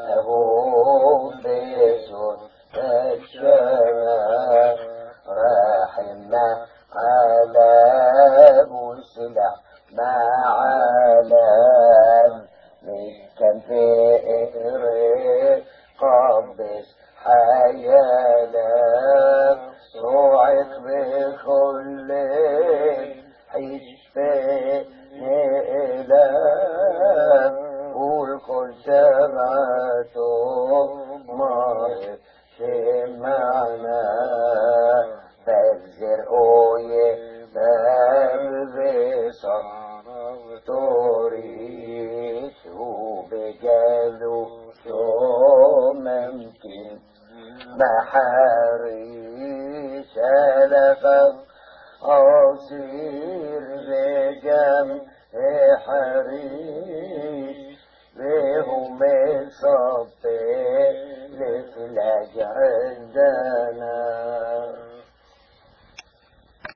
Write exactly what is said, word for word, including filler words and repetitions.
أهو بيسون الشمال رحمنا على مسلح مع علام كان فقر قبس حيانا صعق بكل حيش نقلام والكل سمعته مرض سمعنا فالزر قوي بلبسا طريق وبجاله شو ممكن محاري سلفا أصير بجمع حريش بهم الصبي لفلج عندنا